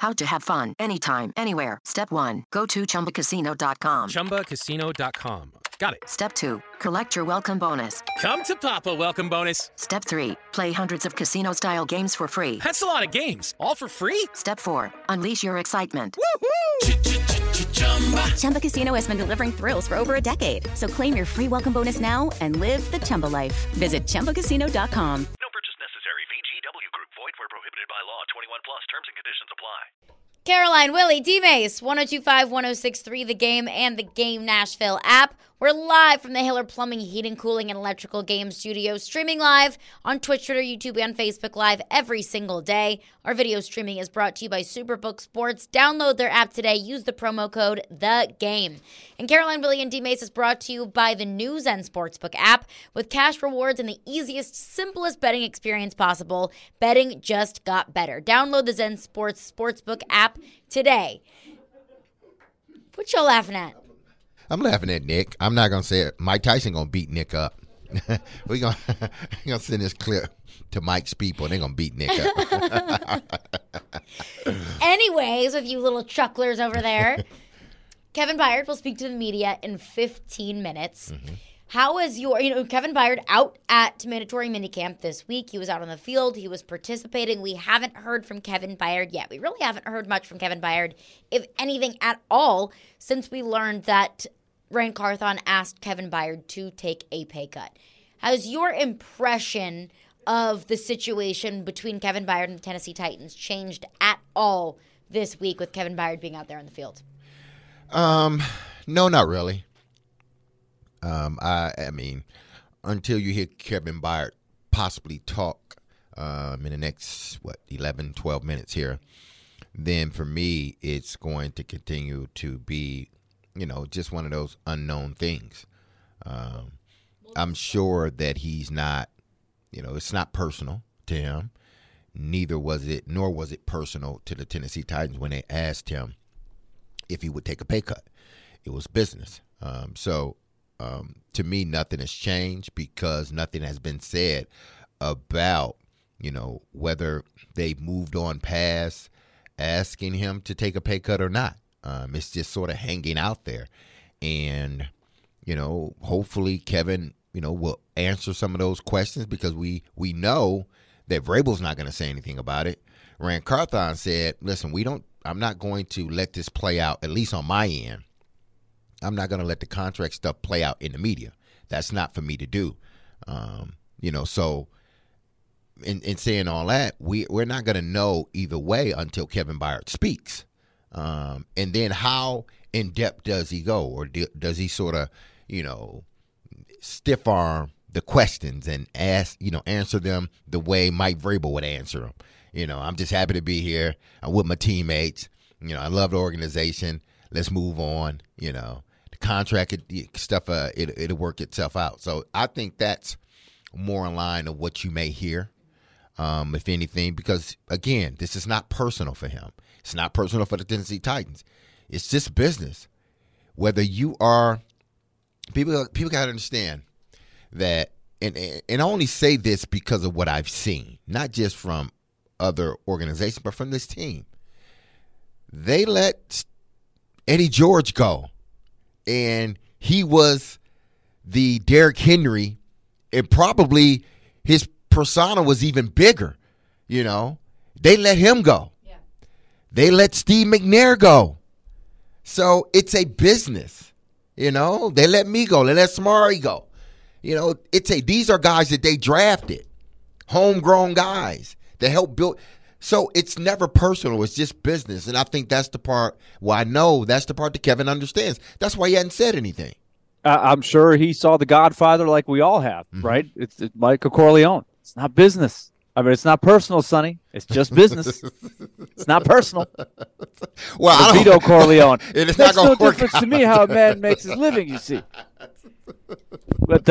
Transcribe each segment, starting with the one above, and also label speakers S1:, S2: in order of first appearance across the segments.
S1: How to have fun anytime, anywhere. Step 1. Go to ChumbaCasino.com.
S2: ChumbaCasino.com. Got it.
S1: Step 2. Collect your welcome bonus.
S2: Come to Papa welcome bonus.
S1: Step 3. Play hundreds of casino-style games for free.
S2: That's a lot of games. All for free?
S1: Step 4. Unleash your excitement.
S3: Chumba Casino has been delivering thrills for over a decade. So claim your free welcome bonus now and live the Chumba life. Visit ChumbaCasino.com.
S4: No purchase necessary. VGW Group. Void where prohibited by law. 21 plus. Terms and conditions apply.
S3: Caroline, Willie, D-Mace, 102.5, 106.3, The Game, and The Game Nashville app. We're live from the Hiller Plumbing, Heating, Cooling, and Electrical Game Studio, streaming live on Twitch, Twitter, YouTube, and Facebook Live every single day. Our video streaming is brought to you by Superbook Sports. Download their app today. Use the promo code THEGAME. And Caroline, Willie, and D-Mace is brought to you by the New Zen Sportsbook app. With cash rewards and the easiest, simplest betting experience possible, betting just got better. Download the Zen Sportsbook app today. What y'all laughing at?
S5: I'm laughing at Nick. I'm not gonna say it. Mike Tyson gonna beat Nick up. We're gonna send this clip to Mike's people, and they're gonna beat Nick up.
S3: Anyways, with you little chucklers over there, Kevin Byard will speak to the media in 15 minutes. Mm-hmm. How is Kevin Byard out at mandatory minicamp this week? He was out on the field. He was participating. We haven't heard from Kevin Byard yet. We really haven't heard much from Kevin Byard, if anything at all, since we learned that Rand Carthon asked Kevin Byard to take a pay cut. Has your impression of the situation between Kevin Byard and the Tennessee Titans changed at all this week with Kevin Byard being out there on the field?
S5: No, not really. I mean, until you hear Kevin Byard possibly talk in the next, 11, 12 minutes here, then for me, it's going to continue to be, just one of those unknown things. I'm sure that he's not, it's not personal to him. Nor was it personal to the Tennessee Titans when they asked him if he would take a pay cut. It was business. To me, nothing has changed because nothing has been said about, whether they moved on past asking him to take a pay cut or not. It's just sort of hanging out there. And, hopefully Kevin, will answer some of those questions because we know that Vrabel's not going to say anything about it. Rand Carthon said, listen, I'm not going to let this play out, at least on my end. I'm not going to let the contract stuff play out in the media. That's not for me to do. So in saying all that, we're not going to know either way until Kevin Byard speaks. And then how in-depth does he go? Or does he sort of, stiff arm the questions and answer them the way Mike Vrabel would answer them? I'm just happy to be here. I'm with my teammates. I love the organization. Let's move on. The contract stuff, it'll work itself out. So I think that's more in line of what you may hear, if anything, because, again, this is not personal for him. It's not personal for the Tennessee Titans. It's just business. Whether you are – people got to understand that – and I only say this because of what I've seen, not just from other organizations, but from this team. They let Eddie George go, and he was the Derrick Henry, and probably his persona was even bigger. They let him go. Yeah. They let Steve McNair go. So it's a business. They let me go. They let Samari go. These are guys that they drafted, homegrown guys that help build. So it's never personal. It's just business. And I think that's the part I know that's the part that Kevin understands. That's why he hadn't said anything.
S6: I'm sure he saw The Godfather like we all have, right? It's Michael Corleone. It's not business. I mean, it's not personal, Sonny. It's just business. It's not personal.
S5: Well,
S6: Vito Corleone.
S5: It's
S6: Makes
S5: not
S6: no
S5: work
S6: difference
S5: out.
S6: to me how a man makes his living, you see. But,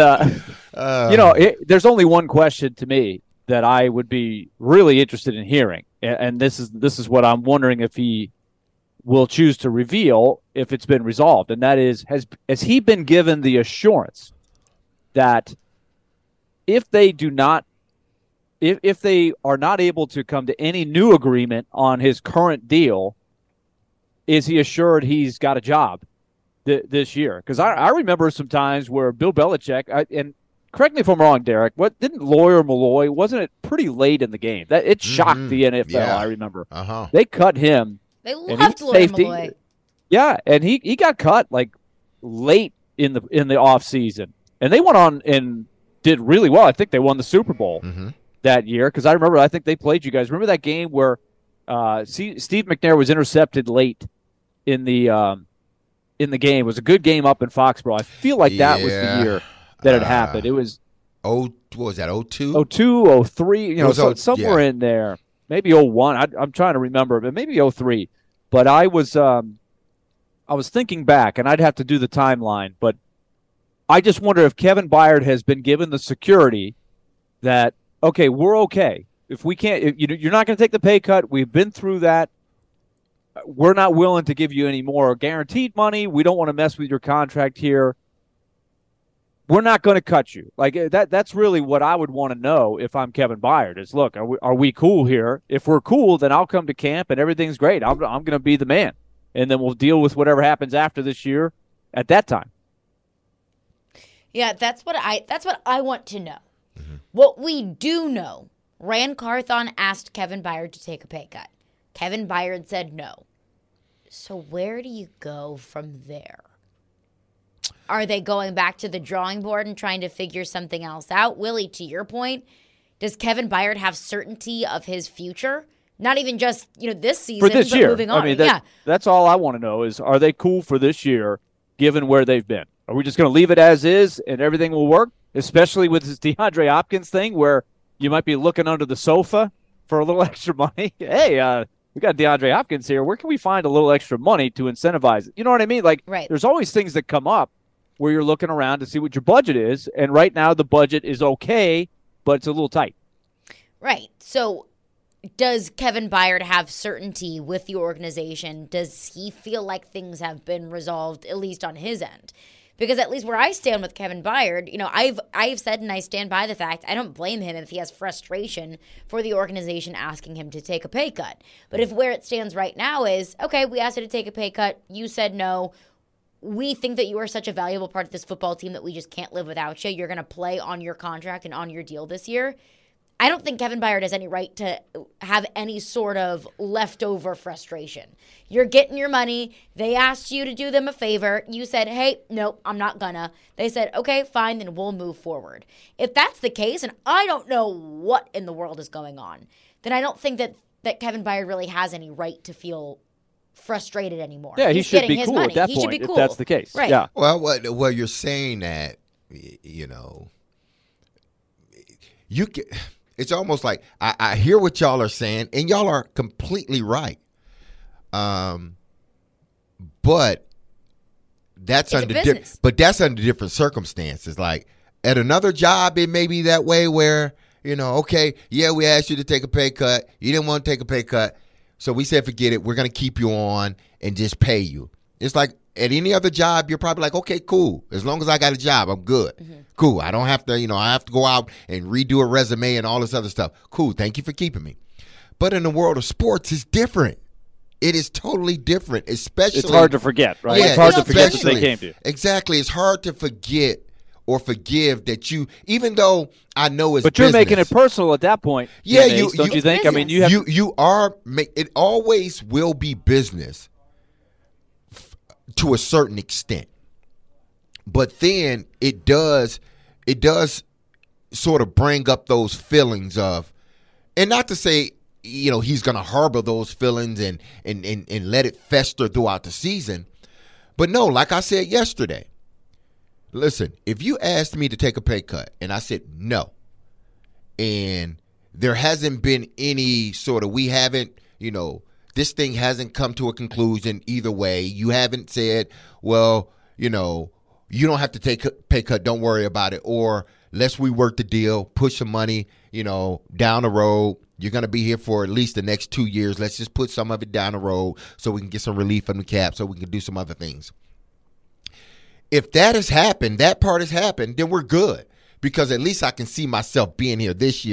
S6: there's only one question to me that I would be really interested in hearing. And this is what I'm wondering if he will choose to reveal if it's been resolved. And that is, has he been given the assurance that if they do not if they are not able to come to any new agreement on his current deal, is he assured he's got a job this year? Because I remember some times where Bill Belichick, and correct me if I'm wrong, Derek, what didn't Lawyer Malloy, wasn't it pretty late in the game? That it shocked the NFL,
S5: Yeah.
S6: I remember.
S5: Uh-huh.
S6: They cut him.
S3: They
S6: and he
S3: loved
S6: was
S3: Lawyer
S6: safety.
S3: Malloy.
S6: Yeah, and he got cut like late in the offseason. And they went on and did really well. I think they won the Super Bowl that year, because I remember, I think they played you guys. Remember that game where Steve McNair was intercepted late in the game? It was a good game up in Foxborough. I feel like that was the year that it happened. It was
S5: what was that, 02?
S6: 02, 03,
S5: It was
S6: somewhere in there. Maybe 01. I'm trying to remember, but maybe 03. But I was thinking back, and I'd have to do the timeline, but I just wonder if Kevin Byard has been given the security that, okay, we're okay. If we can't, you're not going to take the pay cut. We've been through that. We're not willing to give you any more guaranteed money. We don't want to mess with your contract here. We're not going to cut you. Like that's really what I would want to know if I'm Kevin Byard is, look, are we cool here? If we're cool, then I'll come to camp and everything's great. I'm going to be the man. And then we'll deal with whatever happens after this year at that time.
S3: Yeah, that's what I want to know. What we do know, Rand Carthon asked Kevin Byard to take a pay cut. Kevin Byard said no. So where do you go from there? Are they going back to the drawing board and trying to figure something else out? Willie, to your point, does Kevin Byard have certainty of his future? Not even just, this season,
S6: for this
S3: but
S6: year.
S3: moving on.
S6: I mean, that's all I want to know is, are they cool for this year given where they've been? Are we just going to leave it as is and everything will work? Especially with this DeAndre Hopkins thing where you might be looking under the sofa for a little extra money. Hey, we got DeAndre Hopkins here. Where can we find a little extra money to incentivize it? You know what I mean? Like,
S3: right.
S6: There's always things that come up where you're looking around to see what your budget is. And right now the budget is okay, but it's a little tight.
S3: Right. So does Kevin Byard have certainty with the organization? Does he feel like things have been resolved, at least on his end? Because at least where I stand with Kevin Byard, I've said, and I stand by the fact, I don't blame him if he has frustration for the organization asking him to take a pay cut. But if where it stands right now is, okay, we asked you to take a pay cut, you said no, we think that you are such a valuable part of this football team that we just can't live without you, you're going to play on your contract and on your deal this year, I don't think Kevin Byard has any right to have any sort of leftover frustration. You're getting your money. They asked you to do them a favor. You said, hey, nope, I'm not gonna. They said, okay, fine, then we'll move forward. If that's the case, and I don't know what in the world is going on, then I don't think that Kevin Byard really has any right to feel frustrated anymore.
S6: Yeah,
S3: He's
S6: he should
S3: getting
S6: be
S3: his
S6: cool
S3: money.
S6: at that
S3: He
S6: point,
S3: should be cool.
S6: if that's the case.
S3: Right.
S6: Yeah.
S5: Well, you're saying that, you can. It's almost like I hear what y'all are saying, and y'all are completely right. But that's under different circumstances. Like at another job, it may be that way where okay, yeah, we asked you to take a pay cut, you didn't want to take a pay cut, so we said forget it. We're going to keep you on and just pay you. It's like at any other job, you're probably like, okay, cool. As long as I got a job, I'm good. Mm-hmm. Cool. I don't have to, I have to go out and redo a resume and all this other stuff. Cool. Thank you for keeping me. But in the world of sports, it's different. It is totally different, especially.
S6: It's hard to forget, right?
S5: Yeah,
S6: it's hard to forget that they came to you.
S5: Exactly. It's hard to forget or forgive that you, even though I know it's
S6: But
S5: business,
S6: you're making it personal at that point.
S5: Yeah,
S6: don't you think?
S3: Business.
S6: I mean, you are.
S5: It always will be business to a certain extent, but then it does sort of bring up those feelings of, and not to say he's going to harbor those feelings and let it fester throughout the season, but no, like I said yesterday, listen, if you asked me to take a pay cut and I said no, and there hasn't been any sort of, we haven't, this thing hasn't come to a conclusion either way. You haven't said, well, you don't have to take a pay cut, don't worry about it, or let's rework the deal, push some money, down the road. You're going to be here for at least the next 2 years. Let's just put some of it down the road so we can get some relief from the cap so we can do some other things. If that has happened, that part has happened, then we're good. Because at least I can see myself being here this year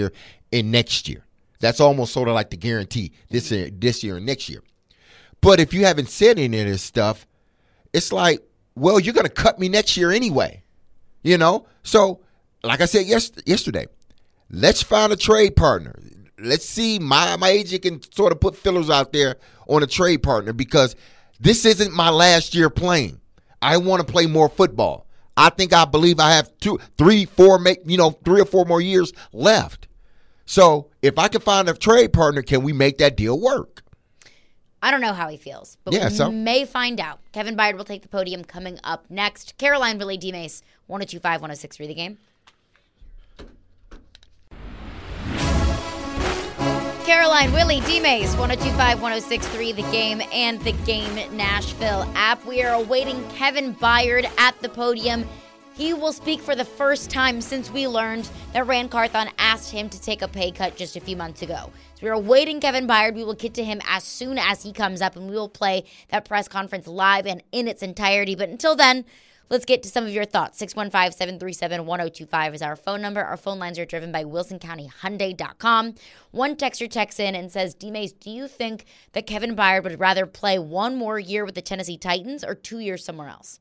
S5: in next year. That's almost sort of like the guarantee this year and next year. But if you haven't said any of this stuff, it's like, well, you're going to cut me next year anyway. So like I said yesterday, let's find a trade partner. Let's see. My agent can sort of put fillers out there on a trade partner because this isn't my last year playing. I want to play more football. I believe I have 3 or 4 more years left. So if I can find a trade partner, can we make that deal work?
S3: I don't know how he feels, but we may find out. Kevin Byard will take the podium coming up next. Caroline, Willie, D-Mace, 102.5, 106.3 The Game. Caroline, Willie, D-Mace, 102.5, 106.3 The Game and the Game Nashville app. We are awaiting Kevin Byard at the podium. He will speak for the first time since we learned that Ran Carthon asked him to take a pay cut just a few months ago. So we're awaiting Kevin Byard. We will get to him as soon as he comes up, and we will play that press conference live and in its entirety. But until then, let's get to some of your thoughts. 615-737-1025 is our phone number. Our phone lines are driven by WilsonCountyHyundai.com. One texter texts in and says, D-Mace, do you think that Kevin Byard would rather play one more year with the Tennessee Titans or 2 years somewhere else?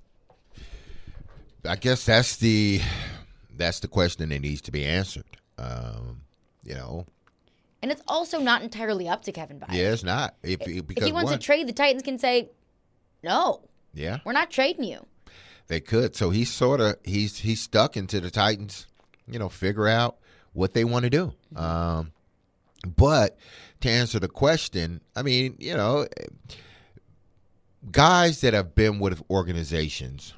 S5: I guess that's the question that needs to be answered.
S3: And it's also not entirely up to Kevin Byard.
S5: Yeah, it's not. If
S3: he wants to trade, the Titans can say, no.
S5: Yeah.
S3: We're not trading you.
S5: They could. So he's stuck into the Titans, figure out what they want to do. But to answer the question, I mean, guys that have been with organizations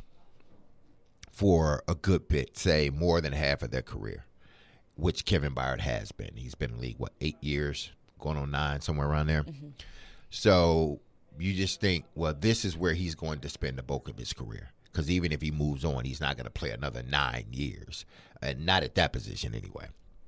S5: for a good bit, say more than half of their career, which Kevin Byard has been. He's been in the league, 8 years, going on 9, somewhere around there. Mm-hmm. So you just think, well, this is where he's going to spend the bulk of his career. Because even if he moves on, he's not going to play another 9 years. Not at that position anyway.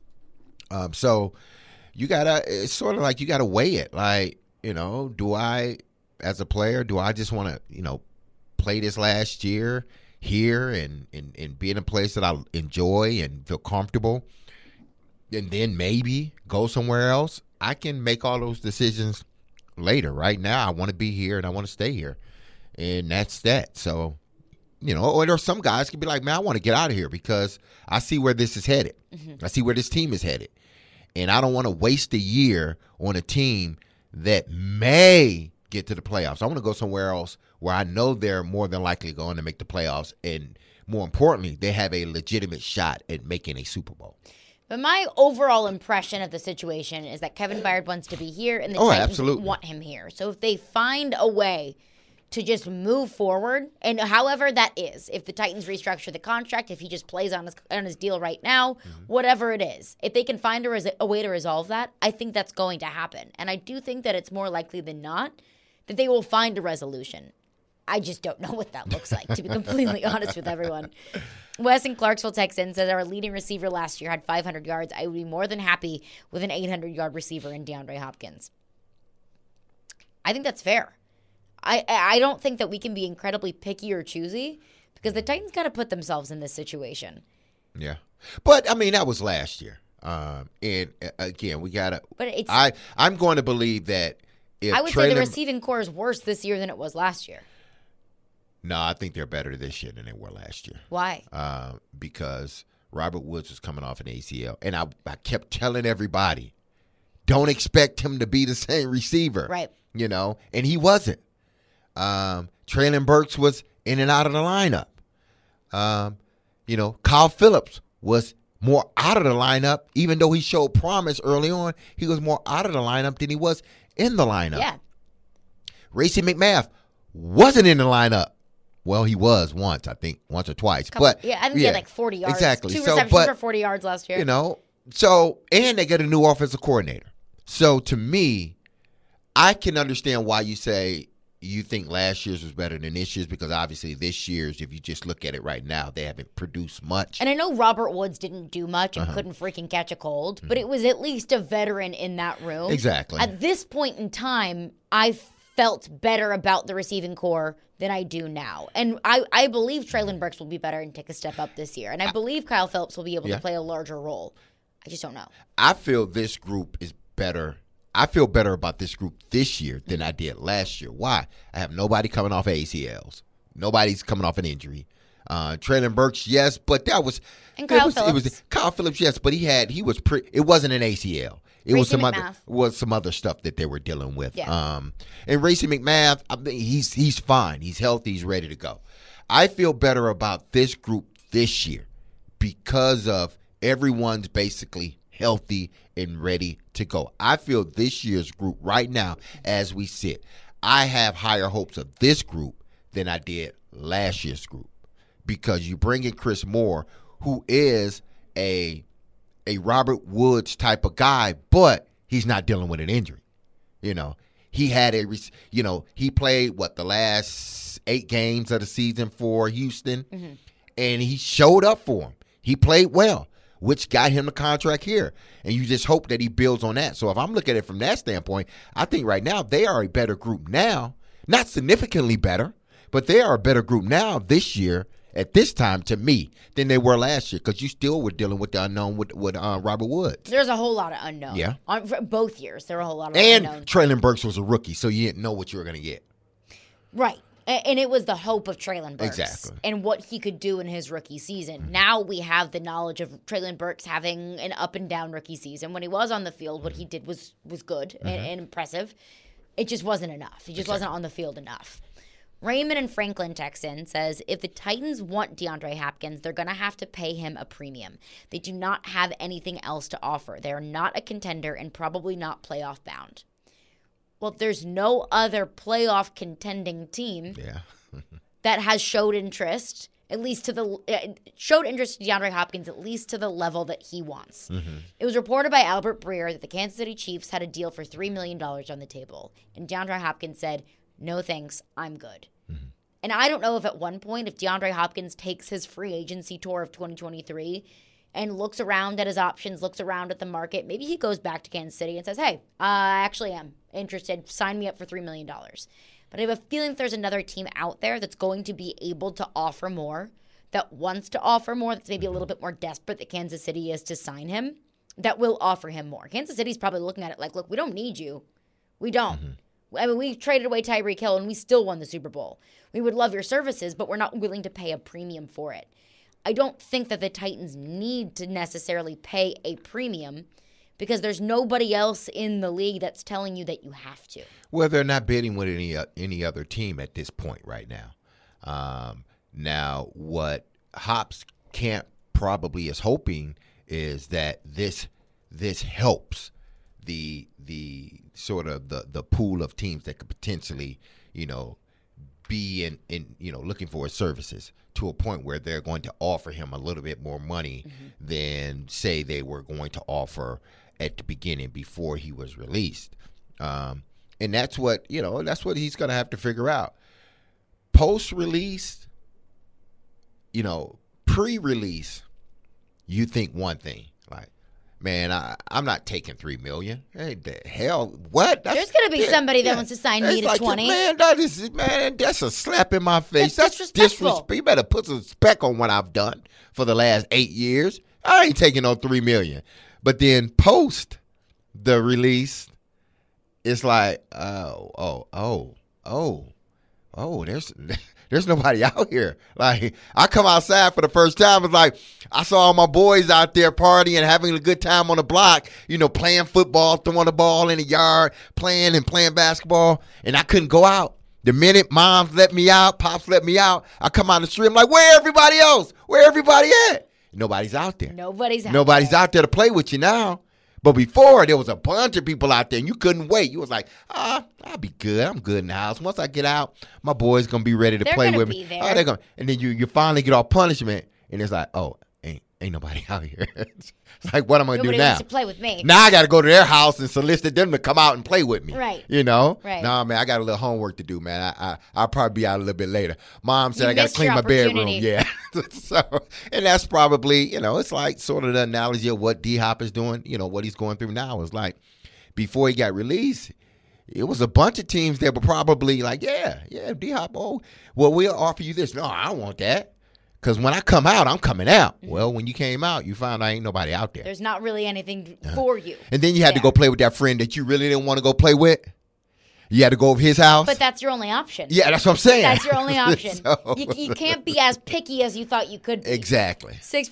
S5: So it's sort of like you got to weigh it. Like, do I, as a player, just want to, play this last year here and be in a place that I enjoy and feel comfortable, and then maybe go somewhere else? I can make all those decisions later. Right now, I want to be here and I want to stay here, and that's that. So, or there some guys can be like, man, I want to get out of here because I see where this is headed. Mm-hmm. I see where this team is headed, and I don't want to waste a year on a team that may get to the playoffs. I want to go somewhere else where I know they're more than likely going to make the playoffs, and more importantly, they have a legitimate shot at making a Super Bowl.
S3: But my overall impression of the situation is that Kevin Byard wants to be here, and the Titans want him here. So if they find a way to just move forward, and however that is, if the Titans restructure the contract, if he just plays on his deal right now, mm-hmm. whatever it is, if they can find a way to resolve that, I think that's going to happen. And I do think that it's more likely than not that they will find a resolution. I just don't know what that looks like, to be completely honest with everyone. Wes in Clarksville texts in, says our leading receiver last year had 500 yards. I would be more than happy with an 800-yard receiver in DeAndre Hopkins. I think that's fair. I don't think that we can be incredibly picky or choosy because the Titans got to put themselves in this situation.
S5: Yeah. But, I mean, that was last year. And, again, we got to – But I'm going to believe that if
S3: I would say the receiving core is worse this year than it was last year.
S5: No, I think they're better this year than they were last year.
S3: Why?
S5: Because Robert Woods was coming off an ACL. And I kept telling everybody, don't expect him to be the same receiver.
S3: Right.
S5: And he wasn't. Traylon Burks was in and out of the lineup. Kyle Phillips was more out of the lineup. Even though he showed promise early on, he was more out of the lineup than he was in the lineup.
S3: Yeah.
S5: Racey McMath wasn't in the lineup. Well, he was once or twice.
S3: I think he had like 40 yards.
S5: Exactly.
S3: 2 receptions for 40 yards last year.
S5: And they got a new offensive coordinator. So to me, I can understand why you say you think last year's was better than this year's, because obviously this year's, if you just look at it right now, they haven't produced much.
S3: And I know Robert Woods didn't do much and couldn't freaking catch a cold, but it was at least a veteran in that room.
S5: Exactly.
S3: At this point in time, I felt better about the receiving core than I do now. And I believe Traylon Burks will be better and take a step up this year. And I believe Kyle Phillips will be able to play a larger role. I just don't know.
S5: I feel this group is better. I feel better about this group this year than I did last year. Why? I have nobody coming off ACLs. Nobody's coming off an injury. Traylon Burks, yes, but that was
S3: and Kyle Phillips.
S5: It was Kyle Phillips, yes, but it wasn't an ACL. It was some other stuff that they were dealing with.
S3: Yeah.
S5: And Racey McMath, I mean, he's fine. He's healthy. He's ready to go. I feel better about this group this year because of everyone's basically healthy and ready to go. I feel this year's group right now, as we sit, I have higher hopes of this group than I did last year's group because you bring in Chris Moore, who is a Robert Woods type of guy, but he's not dealing with an injury. He had he played the last 8 games of the season for Houston, and he showed up for him. He played well, which got him the contract here. And you just hope that he builds on that. So if I'm looking at it from that standpoint, I think right now they are a better group now. Not significantly better, but they are a better group now this year at this time to me than they were last year because you still were dealing with the unknown with Robert Woods.
S3: There's a whole lot of unknown.
S5: Yeah.
S3: For both years, there were a whole lot of unknown.
S5: And Traylon Burks was a rookie, so you didn't know what you were going to get.
S3: Right. And it was the hope of Traylon Burks
S5: exactly.
S3: and what he could do in his rookie season. Mm-hmm. Now we have the knowledge of Traylon Burks having an up and down rookie season. When he was on the field, what he did was good and impressive. It just wasn't enough. He just wasn't on the field enough. Raymond in Franklin, Texan, says, if the Titans want DeAndre Hopkins, they're going to have to pay him a premium. They do not have anything else to offer. They are not a contender and probably not playoff bound. Well, there's no other playoff contending team that has showed interest, at least to showed interest in DeAndre Hopkins, at least to the level that he wants. Mm-hmm. It was reported by Albert Breer that the Kansas City Chiefs had a deal for $3 million on the table, and DeAndre Hopkins said, no thanks, I'm good. Mm-hmm. And I don't know if at one point, if DeAndre Hopkins takes his free agency tour of 2023 and looks around at his options, looks around at the market, maybe he goes back to Kansas City and says, hey, I actually am interested. Sign me up for $3 million. But I have a feeling that there's another team out there that's going to be able to offer more, that wants to offer more, that's maybe a little bit more desperate that Kansas City is to sign him, that will offer him more. Kansas City's probably looking at it like, look, we don't need you. We don't. Mm-hmm. I mean, we traded away Tyreek Hill and we still won the Super Bowl. We would love your services, but we're not willing to pay a premium for it. I don't think that the Titans need to necessarily pay a premium because there's nobody else in the league that's telling you that you have to.
S5: Well, they're not bidding with any other team at this point right now. Now, what Hops Camp probably is hoping is that this helps the sort of the pool of teams that could potentially, be in looking for his services to a point where they're going to offer him a little bit more money than say they were going to offer at the beginning before he was released. And that's what he's going to have to figure out. Post-release, pre-release, you think one thing, like, man, I'm not taking $3 million. Hey, the hell, what?
S3: There's going to be somebody that wants to sign me to 20.
S5: Man, that's a slap in my face.
S3: That's disrespectful.
S5: You better put some respect on what I've done for the last 8 years. I ain't taking no $3 million. But then post the release, it's like, there's nobody out here. Like, I come outside for the first time. It's like I saw all my boys out there partying, having a good time on the block, playing football, throwing the ball in the yard, playing basketball, and I couldn't go out. The minute moms let me out, pops let me out, I come out the street. I'm like, where everybody else? Where everybody at? Nobody's out there.
S3: Nobody's
S5: out there to play with you now. But before, there was a bunch of people out there, and you couldn't wait. You was like, I'll be good. I'm good in the house. Once I get out, my boys going to be ready to play with me.
S3: They're
S5: going to. And then you finally get off punishment, and it's like, ain't nobody out here. It's like, what am I going to do now?
S3: Nobody wants to play with me.
S5: Now I got to go to their house and solicit them to come out and play with me.
S3: Right.
S5: Right. Nah, man, I got a little homework to do, man. I'll probably be out a little bit later. Mom said I got to clean my bedroom. Yeah. So, and that's probably, it's like sort of the analogy of what D-Hop is doing, what he's going through now. It's like before he got released, it was a bunch of teams that were probably like, yeah, D-Hop, well, we'll offer you this. No, I don't want that. Because when I come out, I'm coming out. Well, when you came out, you found out ain't nobody out there.
S3: There's not really anything for you.
S5: And then you had to go play with that friend that you really didn't want to go play with. You had to go over his house.
S3: But that's your only option.
S5: Yeah, that's what I'm saying.
S3: That's your only option.
S5: So-
S3: You can't be as picky as you thought you could be.
S5: Exactly.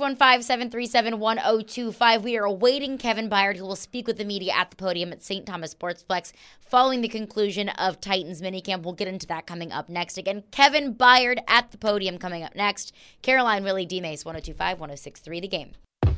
S3: 615-737-1025. We are awaiting Kevin Byard, who will speak with the media at the podium at St. Thomas Sportsplex following the conclusion of Titans minicamp. We'll get into that coming up next. Again, Kevin Byard at the podium coming up next. Caroline, Willie, D-Mace, 102.5, 106.3 The Game.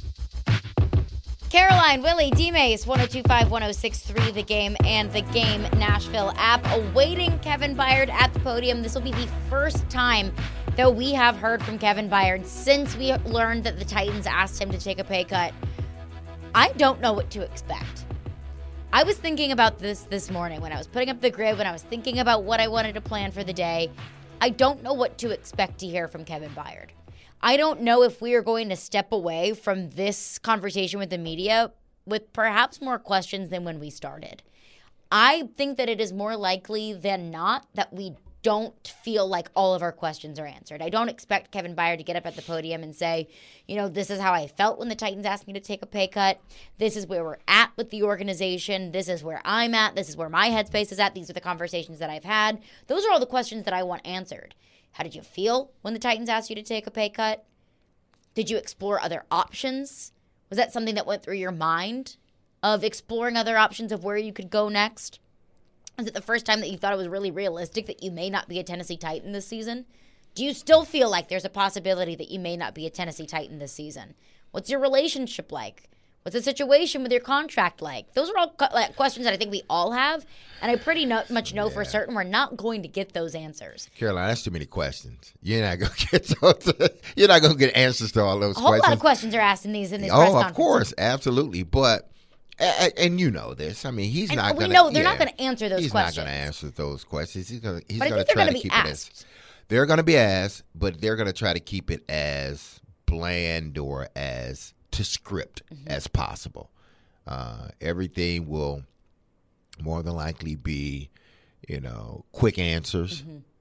S3: Caroline, Willie, D-Mace, 102.5, 106.3 The Game, and The Game Nashville app. Awaiting Kevin Byard at the podium. This will be the first time that we have heard from Kevin Byard since we learned that the Titans asked him to take a pay cut. I don't know what to expect. I was thinking about this morning when I was putting up the grid, when I was thinking about what I wanted to plan for the day. I don't know what to expect to hear from Kevin Byard. I don't know if we are going to step away from this conversation with the media with perhaps more questions than when we started. I think that it is more likely than not that we don't feel like all of our questions are answered. I don't expect Kevin Byard to get up at the podium and say, this is how I felt when the Titans asked me to take a pay cut. This is where we're at with the organization. This is where I'm at. This is where my headspace is at. These are the conversations that I've had. Those are all the questions that I want answered. How did you feel when the Titans asked you to take a pay cut? Did you explore other options? Was that something that went through your mind of exploring other options of where you could go next? Is it the first time that you thought it was really realistic that you may not be a Tennessee Titan this season? Do you still feel like there's a possibility that you may not be a Tennessee Titan this season? What's your relationship like? What's the situation with your contract like? Those are all questions that I think we all have, and I pretty much know for certain we're not going to get those answers.
S5: Caroline, that's too many questions. You're not gonna get you're not gonna get answers to all those questions.
S3: A whole lot of questions are asked in these press conferences.
S5: Of course, absolutely. But and you know this. I mean, he's not going to.
S3: We know they're not going to answer those questions.
S5: He's not going to answer those questions. He's going to
S3: try
S5: to keep it as. They're going to be asked, but they're going to try to keep it as bland or as to script as possible. Everything will more than likely be, quick answers.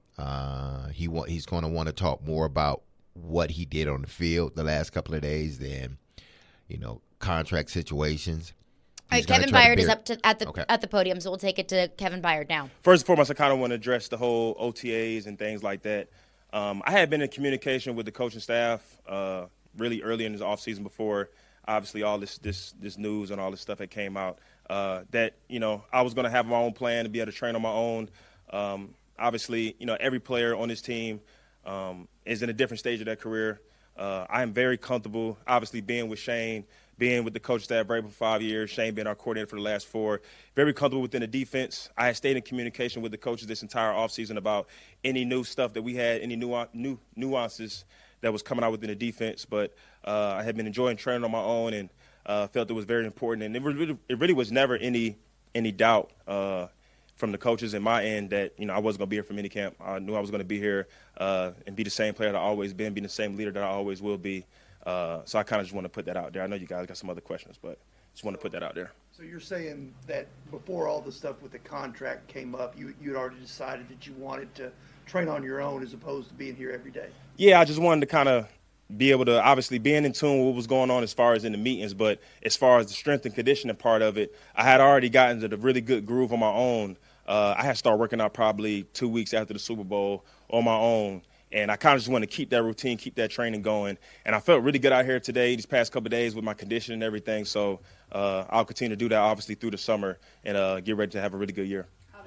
S5: He's going to want to talk more about what he did on the field the last couple of days than, contract situations.
S3: All right, Kevin Byard is up at the podium, so we'll take it to Kevin Byard now.
S7: First and foremost, I kind of want to address the whole OTAs and things like that. I had been in communication with the coaching staff really early in the offseason before, obviously, all this news and all this stuff that came out, that, I was going to have my own plan to be able to train on my own. Obviously, every player on this team is in a different stage of their career. I am very comfortable, obviously, being with Shane, being with the coach staff for 5 years, Shane being our coordinator for the last 4, very comfortable within the defense. I had stayed in communication with the coaches this entire offseason about any new stuff that we had, any new nuances that was coming out within the defense. But I had been enjoying training on my own and felt it was very important. And it really was never any doubt from the coaches and my end that, I wasn't going to be here for minicamp. I knew I was going to be here and be the same player that I always been, be the same leader that I always will be. So I kind of just want to put that out there. I know you guys got some other questions, but just want to put that out there.
S8: So you're saying that before all the stuff with the contract came up, you'd already decided that you wanted to train on your own as opposed to being here every day?
S7: Yeah, I just wanted to kind of be able to, obviously, being in tune with what was going on as far as in the meetings, but as far as the strength and conditioning part of it, I had already gotten to the really good groove on my own. I had started working out probably 2 weeks after the Super Bowl on my own. And I kind of just want to keep that routine, keep that training going. And I felt really good out here today, these past couple of days with my condition and everything. So I'll continue to do that, obviously, through the summer and get ready to have a really good year.
S8: How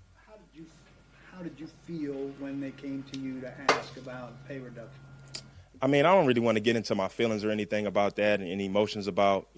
S8: did you feel when they came to you to ask about pay reduction?
S7: I mean, I don't really want to get into my feelings or anything about that and any emotions about,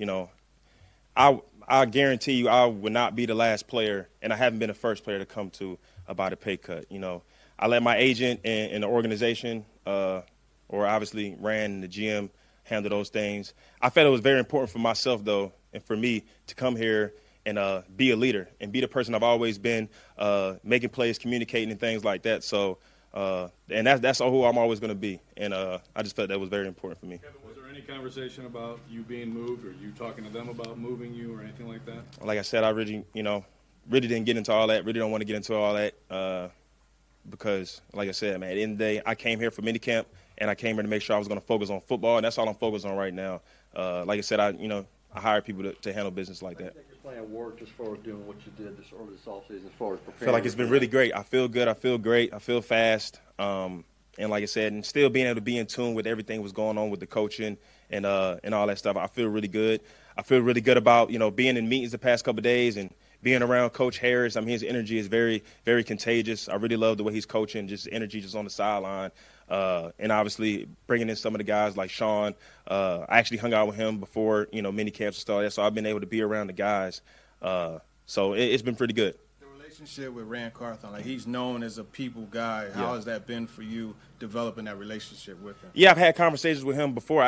S7: I guarantee you I would not be the last player, and I haven't been the first player to come to about a pay cut, I let my agent and the organization, or obviously Rand and the GM, handle those things. I felt it was very important for myself, though, and for me to come here and be a leader and be the person I've always been, making plays, communicating, and things like that. So, and that's who I'm always going to be. And I just felt that was very important for me.
S9: Kevin, was there any conversation about you being moved or you talking to them about moving you or anything like that?
S7: Like I said, I really didn't get into all that. Really don't want to get into all that. because, like I said, man, at the end of the day, I came here for minicamp, and I came here to make sure I was going to focus on football, and that's all I'm focused on right now. Like I said, I hire people to handle business like that.
S10: Plan worked as far as doing what you did this offseason, as far as preparing?
S7: I feel like it's been really great. I feel good. I feel great. I feel fast. And like I said, and still being able to be in tune with everything that was going on with the coaching and all that stuff, I feel really good. I feel really good about, being in meetings the past couple of days and being around Coach Harris. I mean, his energy is very, very contagious. I really love the way he's coaching, just energy just on the sideline. And obviously bringing in some of the guys like Sean. I actually hung out with him before, mini camps and stuff. So I've been able to be around the guys. So it's been pretty good.
S11: The relationship with Ran Carthon, like he's known as a people guy. How has that been for you developing that relationship with him?
S7: Yeah, I've had conversations with him before.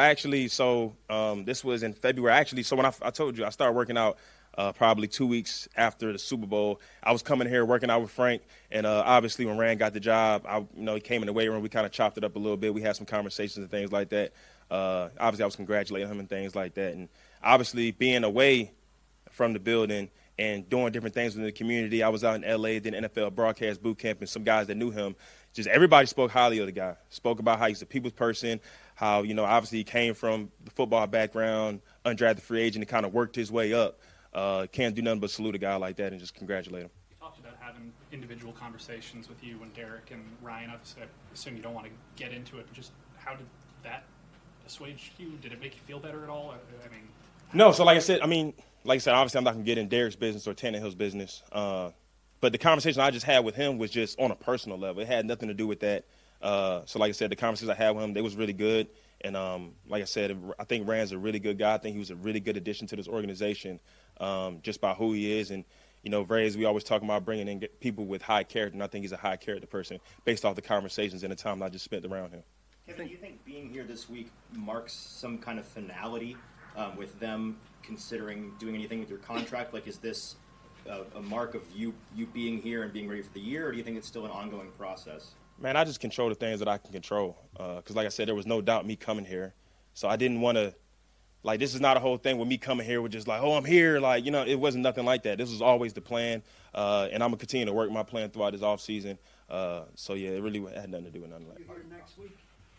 S7: This was in February. So when I told you, I started working out probably 2 weeks after the Super Bowl. I was coming here working out with Frank, and obviously when Ran got the job, he came in the weight room. We kind of chopped it up a little bit. We had some conversations and things like that. Obviously, I was congratulating him and things like that. And obviously, being away from the building and doing different things in the community. I was out in L.A., did NFL broadcast boot camp, and some guys that knew him. Just everybody spoke highly of the guy, spoke about how he's a people's person, how, obviously he came from the football background, undrafted free agent, and kind of worked his way up. Can't do nothing but salute a guy like that and just congratulate him.
S12: You talked about having individual conversations with you and Derek and Ryan. Obviously, I assume you don't want to get into it, but just how did that assuage you? Did it make you feel better at all?
S7: No, so like I said, obviously I'm not going to get in Derek's business or Tannehill's business. But the conversation I just had with him was just on a personal level. It had nothing to do with that. So like I said, the conversations I had with him, they was really good. And like I said, I think Rand's a really good guy. I think he was a really good addition to this organization just by who he is. And, Vrays, we always talk about bringing in people with high character, and I think he's a high character person based off the conversations and the time I just spent around him.
S13: Kevin, do you think being here this week marks some kind of finality with them considering doing anything with your contract? Like, is this a mark of you being here and being ready for the year, or do you think it's still an ongoing process?
S7: Man, I just control the things that I can control. Because like I said, there was no doubt me coming here. So I didn't want to, this is not a whole thing with me coming here with just oh, I'm here. It wasn't nothing like that. This was always the plan. And I'm going to continue to work my plan throughout this offseason. So, yeah, it really had nothing to do with nothing like that.
S8: You here next week?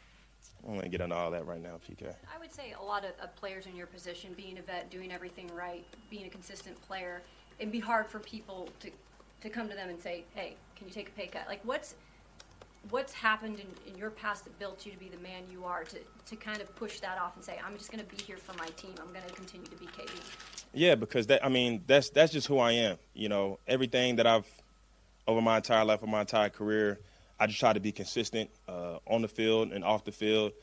S7: I don't want to get into all that right now, PK.
S14: I would say a lot of players in your position, being a vet, doing everything right, being a consistent player, it'd be hard for people to come to them and say, hey, can you take a pay cut? What's happened in your past that built you to be the man you are, to kind of push that off and say, I'm just going to be here for my team. I'm going to continue to be KB.
S7: Yeah, because that's just who I am. Everything that I've, over my entire life, over my entire career, I just try to be consistent on the field and off the field.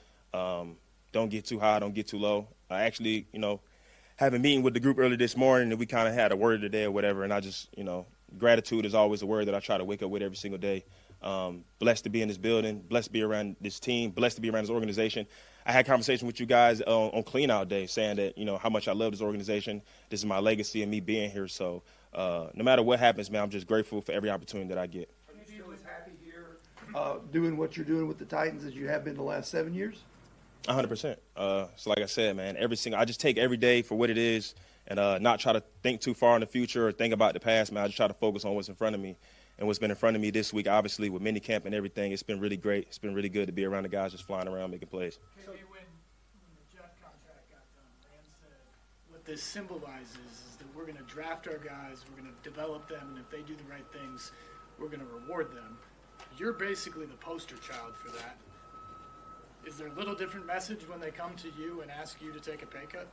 S7: Don't get too high, don't get too low. I actually, had a meeting with the group earlier this morning, and we kind of had a word of the day or whatever, and I just, gratitude is always a word that I try to wake up with every single day. Blessed to be in this building, blessed to be around this team, blessed to be around this organization. I had a conversation with you guys on Clean Out Day saying that, how much I love this organization. This is my legacy and me being here. So no matter what happens, man, I'm just grateful for every opportunity that I get.
S8: Are you still as happy here doing what you're doing with the Titans as you have been the last 7 years?
S7: 100%. So like I said, man, I just take every day for what it is and not try to think too far in the future or think about the past, man. I just try to focus on what's in front of me. And what's been in front of me this week, obviously, with minicamp and everything, it's been really great. It's been really good to be around the guys just flying around making plays.
S15: So when the Jeff contract got done, Rand said, what this symbolizes is that we're going to draft our guys, we're going to develop them, and if they do the right things, we're going to reward them. You're basically the poster child for that. Is there a little different message when they come to you and ask you to take a pay cut?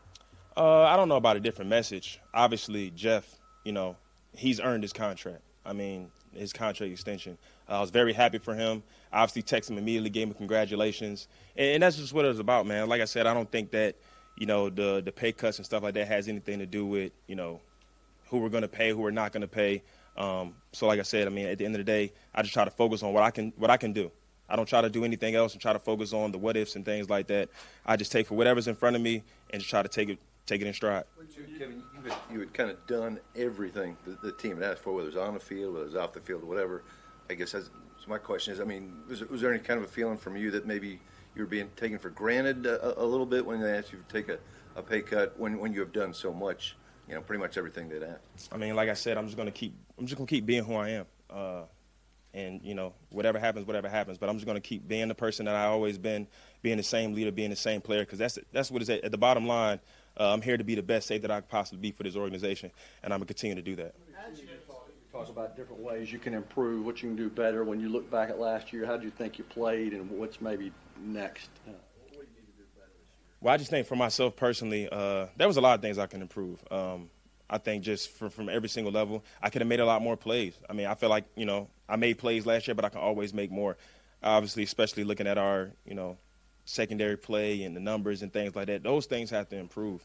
S7: I don't know about a different message. Obviously, Jeff, he's earned his contract. His contract extension. I was very happy for him. I obviously texted him immediately, gave him congratulations. And that's just what it was about, man. Like I said, I don't think that, the pay cuts and stuff like that has anything to do with, who we're going to pay, who we're not going to pay. So like I said, at the end of the day, I just try to focus on what I can do. I don't try to do anything else and try to focus on the what ifs and things like that. I just take for whatever's in front of me and just try to take it in stride.
S10: Kevin, you had kind of done everything the team had asked for, whether it was on the field, whether it was off the field, whatever. I guess so my question is, was there any kind of a feeling from you that maybe you were being taken for granted a little bit when they asked you to take a pay cut when you have done so much, pretty much everything they'd asked?
S7: Like I said, I'm just gonna keep being who I am. And, you know, whatever happens. But I'm just going to keep being the person that I always been, being the same leader, being the same player, because that's what it's at the bottom line. I'm here to be the best safety that I could possibly be for this organization, and I'm going to continue to do that.
S16: You talk about different ways you can improve, what you can do better. When you look back at last year, how do you think you played, and what's maybe next? What do you need to do better this year?
S7: Well, I just think for myself personally, there was a lot of things I can improve. I think just from every single level, I could have made a lot more plays. I mean, I feel like, you know, I made plays last year, but I can always make more. Obviously, especially looking at our, you know, secondary play and the numbers and things like that, those things have to improve.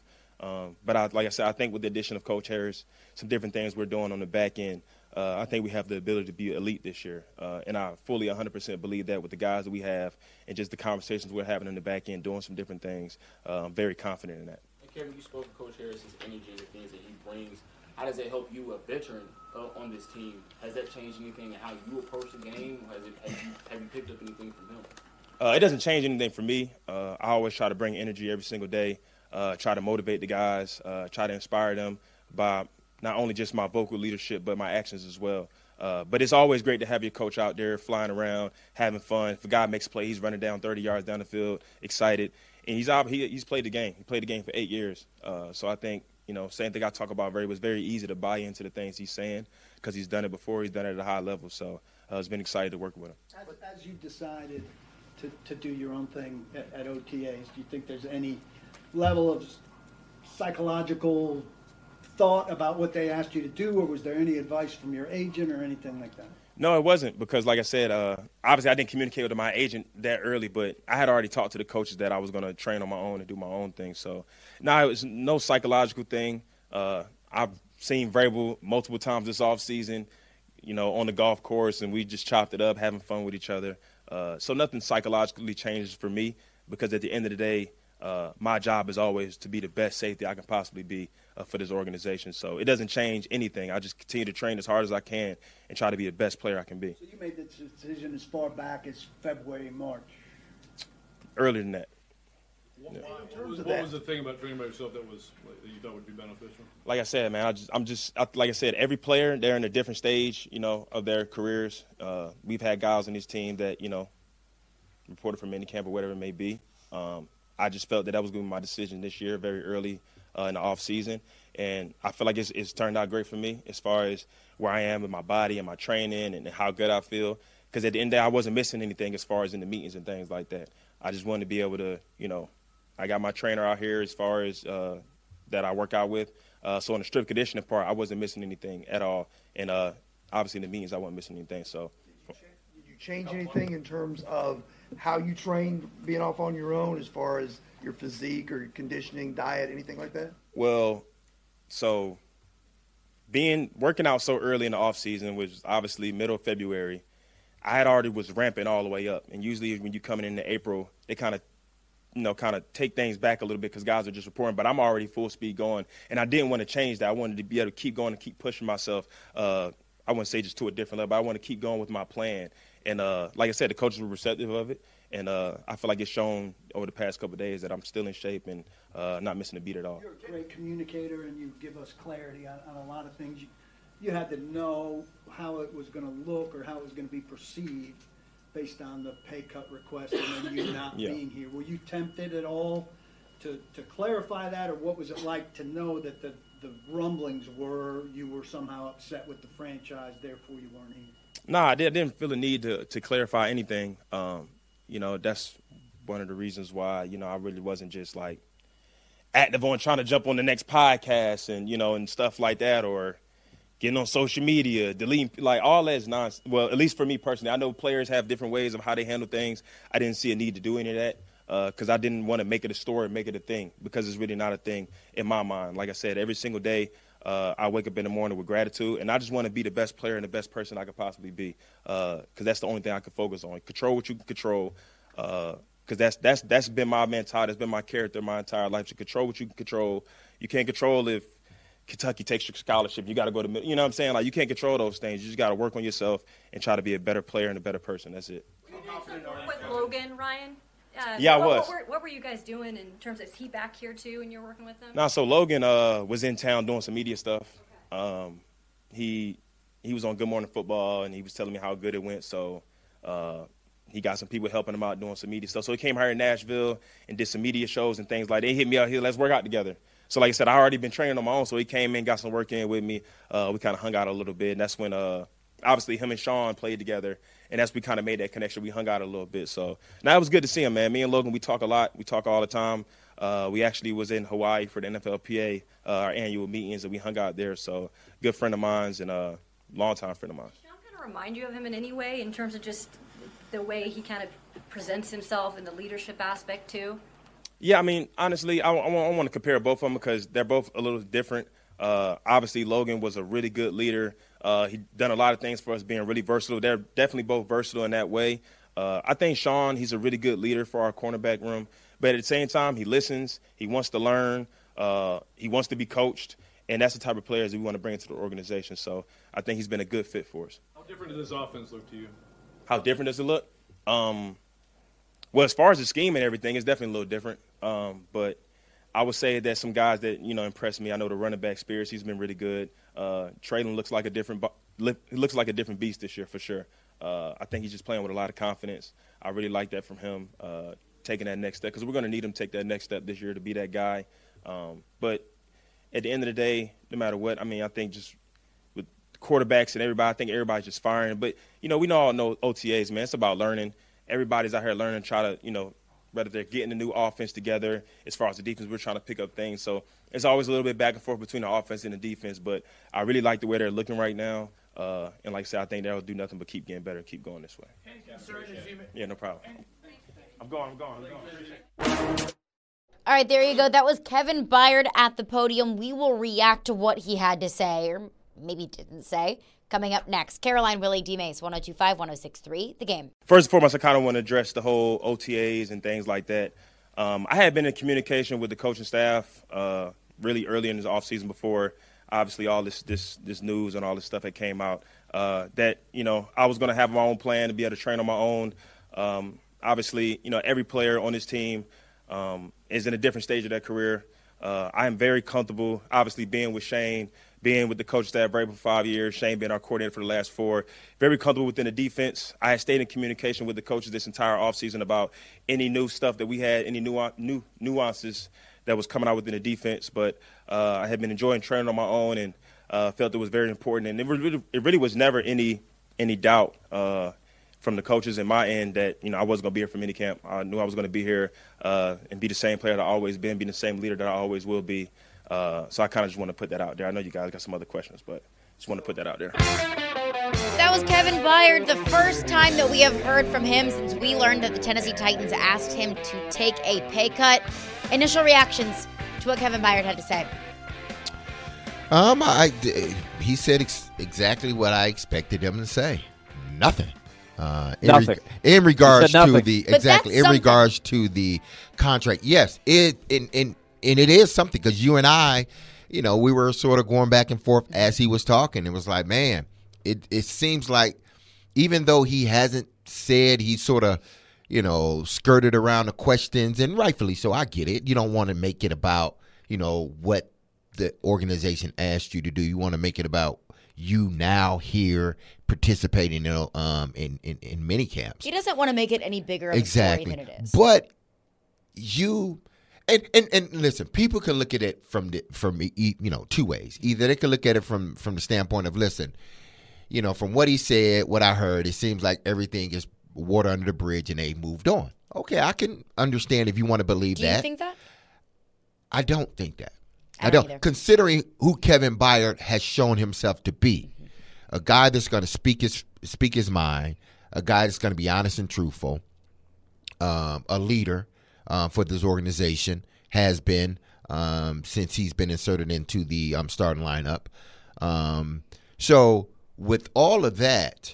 S7: But like I said, I think with the addition of Coach Harris, some different things we're doing on the back end, I think we have the ability to be elite this year. And I fully 100% believe that with the guys that we have and just the conversations we're having on the back end, doing some different things. I'm very confident in that.
S17: And Kevin, you spoke of Coach Harris's energy and the things that he brings. How does it help you, a veteran on this team? Has that changed anything in how you approach the game? Have you picked up anything from him?
S7: It doesn't change anything for me. I always try to bring energy every single day, try to motivate the guys, try to inspire them by not only just my vocal leadership but my actions as well. But it's always great to have your coach out there flying around, having fun. If a guy makes a play, he's running down 30 yards down the field, excited. And he's played the game. He played the game for 8 years. So I think, you know, same thing I talk about, was very easy to buy into the things he's saying because he's done it before. He's done it at a high level. So it's been excited to work with him.
S15: As you decided to do your own thing at OTAs, do you think there's any level of psychological thought about what they asked you to do, or was there any advice from your agent or anything like that?
S7: No, it wasn't, because like I said, obviously I didn't communicate with my agent that early, but I had already talked to the coaches that I was going to train on my own and do my own thing. So, no, it was no psychological thing. I've seen Vrabel multiple times this offseason, you know, on the golf course, and we just chopped it up, having fun with each other. So nothing psychologically changes for me, because at the end of the day, my job is always to be the best safety I can possibly be for this organization. So it doesn't change anything. I just continue to train as hard as I can and try to be the best player I can be.
S15: So you made the decision as far back as February, March?
S7: Earlier than that.
S9: What was the thing about training by yourself that you thought would be beneficial?
S7: Like I said, man, like I said, every player, they're in a different stage, you know, of their careers. We've had guys on this team that, you know, reported from minicamp or whatever it may be. I just felt that was going to be my decision this year, very early in the off season, and I feel like it's turned out great for me as far as where I am with my body and my training and how good I feel. Because at the end of the day, I wasn't missing anything as far as in the meetings and things like that. I just wanted to be able to, you know, I got my trainer out here as far as that I work out with. So on the strength conditioning part, I wasn't missing anything at all, and obviously in the meetings, I wasn't missing anything. So.
S8: Did you change anything in terms of how you trained being off on your own, as far as your physique or your conditioning, diet, anything like that?
S7: Well, so working out so early in the off season, which was obviously middle of February, I had already was ramping all the way up. And usually when you coming into April, they kind of take things back a little bit because guys are just reporting. But I'm already full speed going, and I didn't want to change that. I wanted to be able to keep going and keep pushing myself. I wouldn't say just to a different level, but I want to keep going with my plan. And like I said, the coaches were receptive of it, and I feel like it's shown over the past couple of days that I'm still in shape and not missing a beat at all.
S15: You're a great communicator, and you give us clarity on a lot of things. You had to know how it was going to look or how it was going to be perceived based on the pay cut request and then you not being here. Were you tempted at all to clarify that, or what was it like to know that the rumblings were you were somehow upset with the franchise, therefore you weren't here?
S7: No, I didn't feel the need to clarify anything. You know, that's one of the reasons why, you know, I really wasn't just like active on trying to jump on the next podcast and, you know, and stuff like that, or getting on social media, deleting, like all that's nonsense. Well, at least for me personally, I know players have different ways of how they handle things. I didn't see a need to do any of that because I didn't want to make it a story, make it a thing, because it's really not a thing in my mind. Like I said, every single day I wake up in the morning with gratitude, and I just want to be the best player and the best person I could possibly be, because that's the only thing I can focus on. Control what you can control, because that's been my mentality, that's been my character my entire life, to control what you can control. You can't control if Kentucky takes your scholarship. You got to go to, you know what I'm saying? Like, you can't control those things. You just got to work on yourself and try to be a better player and a better person. That's it.
S14: With Logan, Ryan?
S7: Yeah, I was.
S14: What were you guys doing in terms of, is he back here too and you're working with him?
S7: No, so Logan was in town doing some media stuff. He he was on Good Morning Football, and he was telling me how good it went. So he got some people helping him out doing some media stuff. So he came here in Nashville and did some media shows and things like that. He hit me out here, let's work out together. So like I said, I already been training on my own, so he came in, got some work in with me. We kind of hung out a little bit, and that's when obviously him and Sean played together, and that's we kind of made that connection. We hung out a little bit. So now it was good to see him, man. Me and Logan, we talk a lot. We talk all the time. We actually was in Hawaii for the NFLPA, our annual meetings, and we hung out there. So good friend of mine and a longtime friend of mine.
S14: Does Sean kind of remind you of him in any way in terms of just the way he kind of presents himself and the leadership aspect too?
S7: Yeah, I mean, honestly, I want to compare both of them because they're both a little different. Obviously, Logan was a really good leader. He done a lot of things for us, being really versatile. They're definitely both versatile in that way. I think Sean, he's a really good leader for our cornerback room. But at the same time, he listens. He wants to learn. He wants to be coached. And that's the type of players that we want to bring into the organization. So I think he's been a good fit for us.
S9: How different does this offense look to you?
S7: How different does it look? Well, as far as the scheme and everything, it's definitely a little different. But I would say that some guys that, impressed me. I know the running back Spears, he's been really good. Traylon looks like a different beast this year for sure. I think he's just playing with a lot of confidence. I really like that from him, taking that next step, because we're going to need him to take that next step this year to be that guy. But at the end of the day, no matter what, I mean, I think just with quarterbacks and everybody, I think everybody's just firing. But, we all know OTAs, man. It's about learning. Everybody's out here learning, try to, whether they're getting a new offense together. As far as the defense, we're trying to pick up things. So it's always a little bit back and forth between the offense and the defense. But I really like the way they're looking right now. And like I said, I think they'll do nothing but keep getting better and keep going this way. Yeah, no problem. I'm going.
S3: All right, there you go. That was Kevin Byard at the podium. We will react to what he had to say, or maybe didn't say, coming up next. Caroline, Willie, D-Mace, 102.5, 106.3, The Game.
S7: First and foremost, I kind of want to address the whole OTAs and things like that. I had been in communication with the coaching staff really early in this offseason before, obviously, all this news and all this stuff that came out, that, I was going to have my own plan to be able to train on my own. Obviously, every player on this team is in a different stage of their career. I am very comfortable, obviously, being with Shane, being with the coaching staff for 5 years, Shane being our coordinator for the last 4. Very comfortable within the defense. I had stayed in communication with the coaches this entire offseason about any new stuff that we had, any new nuances that was coming out within the defense. But I had been enjoying training on my own and felt it was very important. And it really was never any doubt from the coaches and my end that, I wasn't going to be here for minicamp. I knew I was going to be here and be the same player that I always been, be the same leader that I always will be. So I kind of just want to put that out there. I know you guys got some other questions, but just want to put that out there.
S3: That was Kevin Byard, the first time that we have heard from him since we learned that the Tennessee Titans asked him to take a pay cut. Initial reactions to what Kevin Byard had to say.
S5: He said exactly what I expected him to say. Nothing.
S6: Nothing.
S5: In regards to the
S3: regards
S5: to the contract, yes, it is something, because you and I, we were sort of going back and forth as he was talking. It was like, man, it seems like even though he hasn't said, he sort of, skirted around the questions, and rightfully so. I get it. You don't want to make it about, what the organization asked you to do. You want to make it about you now here participating in mini camps.
S3: He doesn't want to make it any bigger of a story than it is.
S5: But you and listen, people can look at it from two ways. Either they can look at it from the standpoint of, listen, from what he said, what I heard, it seems like everything is water under the bridge and they moved on. Okay, I can understand if you want to believe that.
S3: Do you think that?
S5: I don't think that.
S3: I don't either.
S5: Considering who Kevin Byard has shown himself to be, a guy that's going to speak his mind, a guy that's going to be honest and truthful, a leader for this organization, has been since he's been inserted into the starting lineup. So with all of that,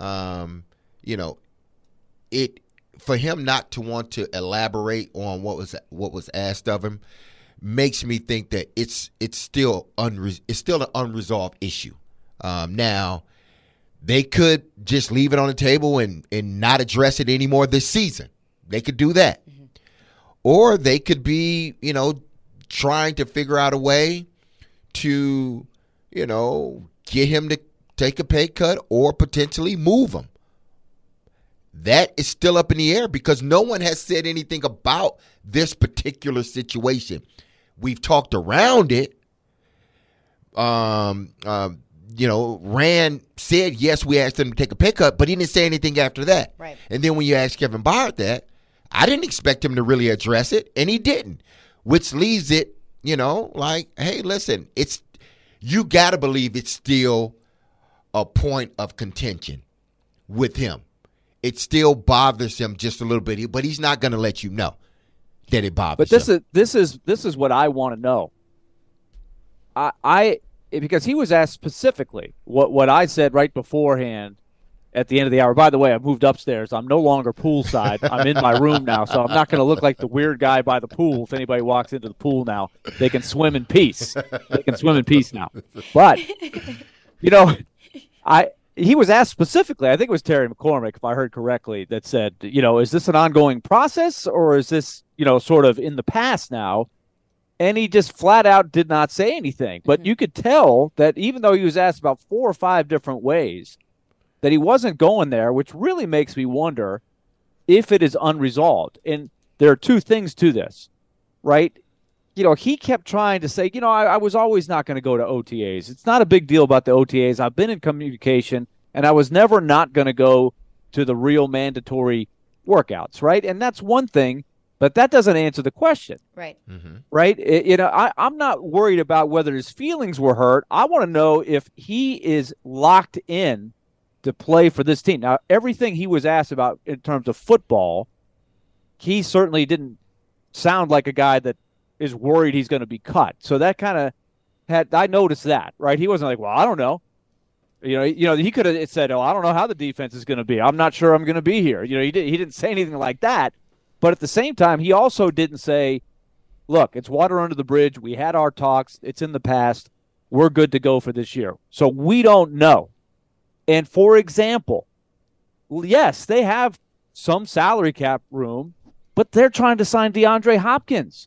S5: it for him not to want to elaborate on what was asked of him makes me think that it's still an unresolved issue. Now, they could just leave it on the table and not address it anymore this season. They could do that. Mm-hmm. Or they could be, trying to figure out a way to, get him take a pay cut or potentially move him. That is still up in the air because no one has said anything about this particular situation. We've talked around it. Rand said, yes, we asked him to take a pay cut, but he didn't say anything after that.
S3: Right.
S5: And then when you ask Kevin Byard that, I didn't expect him to really address it, and he didn't, which leaves it, like, hey, listen, you got to believe it's still a point of contention with him. It still bothers him just a little bit, but he's not going to let you know that it bothers him.
S6: But this is what I want to know. Because he was asked specifically what I said right beforehand at the end of the hour. By the way, I moved upstairs. I'm no longer poolside. I'm in my room now, so I'm not going to look like the weird guy by the pool. If anybody walks into the pool now, they can swim in peace. They can swim in peace now. But, he was asked specifically, I think it was Terry McCormick, if I heard correctly, that said, is this an ongoing process or is this, sort of in the past now? And he just flat out did not say anything. But you could tell that even though he was asked about 4 or 5 different ways, that he wasn't going there, which really makes me wonder if it is unresolved. And there are 2 things to this, right? He kept trying to say, I was always not going to go to OTAs. It's not a big deal about the OTAs. I've been in communication, and I was never not going to go to the real mandatory workouts, right? And that's one thing, but that doesn't answer the question.
S3: Right.
S5: Mm-hmm.
S6: Right? I'm not worried about whether his feelings were hurt. I want to know if he is locked in to play for this team. Now, everything he was asked about in terms of football, he certainly didn't sound like a guy that is worried he's going to be cut. So that kind of I noticed that, right? He wasn't like, well, I don't know. He could have said, I don't know how the defense is going to be. I'm not sure I'm going to be here. He didn't say anything like that. But at the same time, he also didn't say, look, it's water under the bridge. We had our talks. It's in the past. We're good to go for this year. So we don't know. And for example, yes, they have some salary cap room, but they're trying to sign DeAndre Hopkins.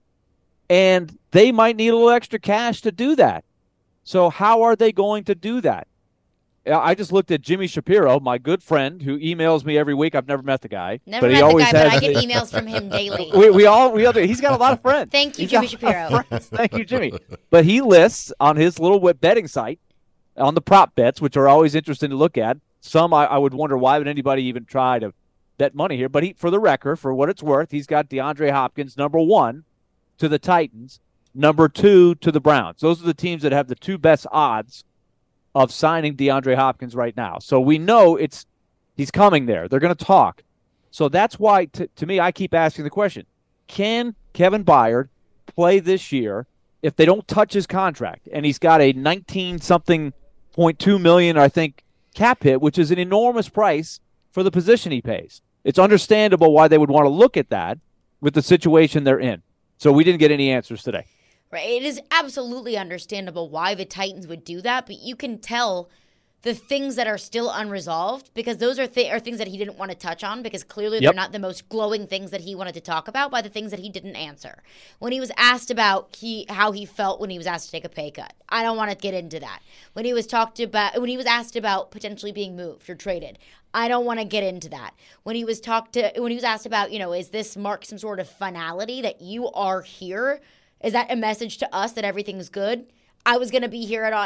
S6: And they might need a little extra cash to do that. So how are they going to do that? I just looked at Jimmy Shapiro, my good friend, who emails me every week. I've never met the guy.
S3: Never met the guy, but I get emails from him daily.
S6: We all he's got a lot of friends.
S3: Thank you, Jimmy Shapiro.
S6: Thank you, Jimmy. But he lists on his little betting site, on the prop bets, which are always interesting to look at. Some I would wonder why would anybody even try to bet money here. But for the record, for what it's worth, he's got DeAndre Hopkins, number 1, to the Titans, number 2 to the Browns. Those are the teams that have the 2 best odds of signing DeAndre Hopkins right now. So we know he's coming there. They're going to talk. So that's why, to me, I keep asking the question, can Kevin Byard play this year if they don't touch his contract? And he's got a 19-something.2 million, I think, cap hit, which is an enormous price for the position he pays. It's understandable why they would want to look at that with the situation they're in. So we didn't get any answers today.
S3: Right. It is absolutely understandable why the Titans would do that, but you can tell the things that are still unresolved because those are things that he didn't want to touch on because clearly they're not the most glowing things that he wanted to talk about by the things that he didn't answer. When he was asked about how he felt when he was asked to take a pay cut, I don't want to get into that. When he was asked about potentially being moved or traded, I don't want to get into that. When he was asked about, is this mark some sort of finality that you are here? Is that a message to us that everything's good? I was going to be here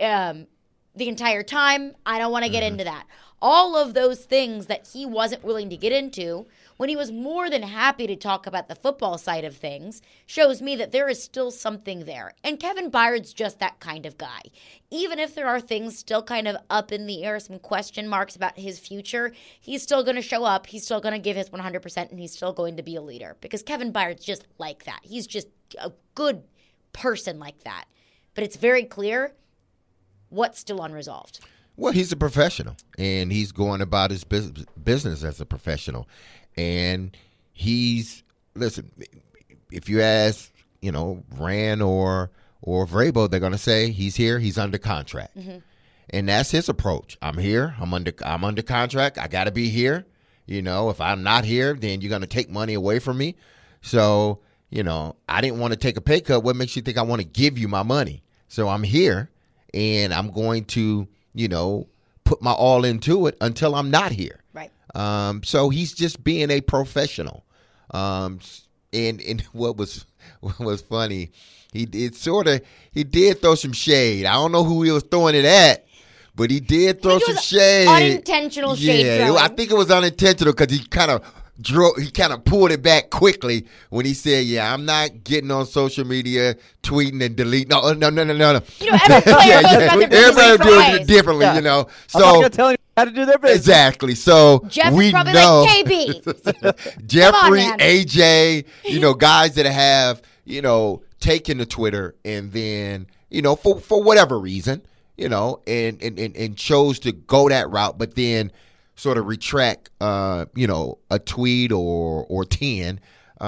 S3: the entire time. I don't want to get into that. All of those things that he wasn't willing to get into when he was more than happy to talk about the football side of things shows me that there is still something there. And Kevin Byard's just that kind of guy. Even if there are things still kind of up in the air, some question marks about his future, he's still going to show up. He's still going to give his 100%, and he's still going to be a leader because Kevin Byard's just like that. He's just a good person like that. But it's very clear what's still unresolved.
S5: Well, he's a professional, and he's going about his business as a professional. And listen, if you ask, Rand or Vrabel, they're going to say he's here, he's under contract. Mm-hmm. And that's his approach. I'm here, I'm under contract, I got to be here. If I'm not here, then you're going to take money away from me. So, I didn't want to take a pay cut. What makes you think I want to give you my money? So I'm here, and I'm going to put my all into it until I'm not here.
S3: Right.
S5: So he's just being a professional. And what was funny, he did throw some shade. I don't know who he was throwing it at, but he did throw some shade.
S3: Unintentional shade throwing.
S5: I think it was unintentional because he kind of pulled it back quickly when he said, "Yeah, I'm not getting on social media, tweeting and deleting." No.
S3: Every player
S5: everybody doing it differently, So
S6: I'm not gonna tell you how to do their business.
S5: Exactly. So
S3: Jeff
S5: we
S3: is probably
S5: know
S3: like KB.
S5: Jeffrey,
S3: Come on, man.
S5: AJ, guys that have taken to Twitter and then for whatever reason, and chose to go that route, but then sort of retract, a tweet or 10.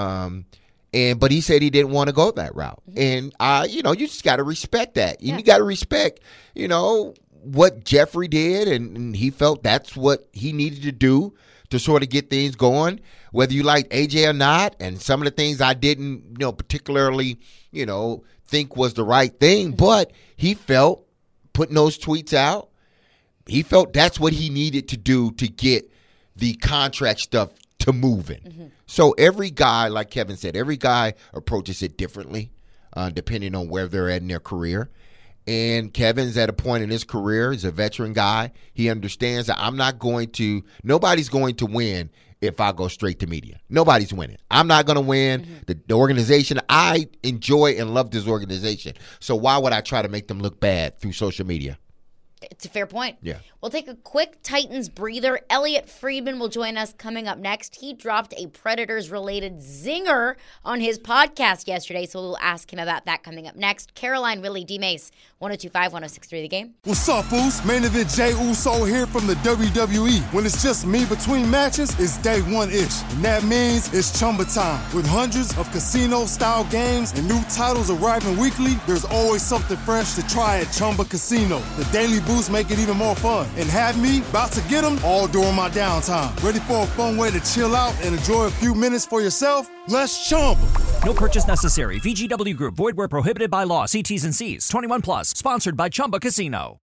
S5: But he said he didn't want to go that route. And, you just got to respect that. You got to respect, what Jeffrey did. And he felt that's what he needed to do to sort of get things going, whether you like AJ or not. And some of the things I didn't, particularly, think was the right thing. But he felt putting those tweets out, he felt that's what he needed to do to get the contract stuff to moving. So every guy, like Kevin said, every guy approaches it differently, depending on where they're at in their career. And Kevin's at a point in his career, he's a veteran guy. He understands that nobody's going to win if I go straight to media. Nobody's winning. I'm not going to win. The organization, I enjoy and love this organization. So why would I try to make them look bad through social media?
S3: It's a fair point.
S5: Yeah.
S3: We'll take a quick Titans breather. Elliot Friedman will join us coming up next. He dropped a Predators-related zinger on his podcast yesterday, so we'll ask him about that coming up next. Caroline, Willie, D-Mace, 102.5, 106.3 The Game.
S18: What's up, fools? Main event Jey Uso here from the WWE. When it's just me between matches, it's day one-ish. And that means it's Chumba time. With hundreds of casino-style games and new titles arriving weekly, there's always something fresh to try at Chumba Casino. The daily boosts make it even more fun. And have me about to get them all during my downtime. Ready for a fun way to chill out and enjoy a few minutes for yourself? Let's Chumba.
S19: No purchase necessary. VGW Group. Void where prohibited by law. See T's and C's. 21 plus. Sponsored by Chumba Casino.